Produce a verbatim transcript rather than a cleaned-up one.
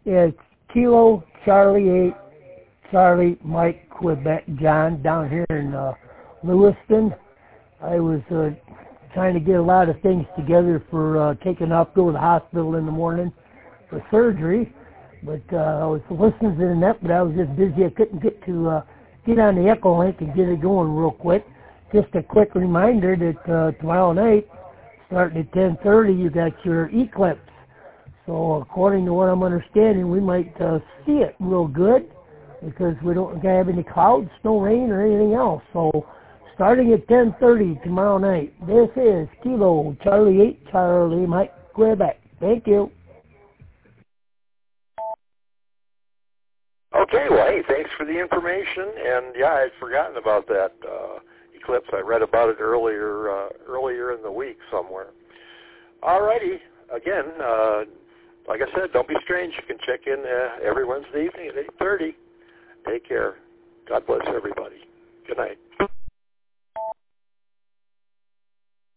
It's Kilo Charlie eight, Charlie Mike Quebec John down here in uh, Lewiston. I was uh, trying to get a lot of things together for uh, taking off, go to the hospital in the morning for surgery. But uh, I was listening to the net, but I was just busy. I couldn't get to uh, get on the Echolink and get it going real quick. Just a quick reminder that uh, tomorrow night, starting at ten thirty, you got your eclipse. So according to what I'm understanding, we might uh, see it real good because we don't have any clouds, no rain, or anything else. So starting at ten thirty tomorrow night, this is Kilo Charlie eight, Charlie Mike Quebec. Thank you. Okay, well, hey, thanks for the information. And yeah, I'd forgotten about that uh, eclipse. I read about it earlier uh, earlier in the week somewhere. All righty. Again, uh, like I said, don't be strange. You can check in uh, every Wednesday evening at eight thirty. Take care. God bless everybody. Good night.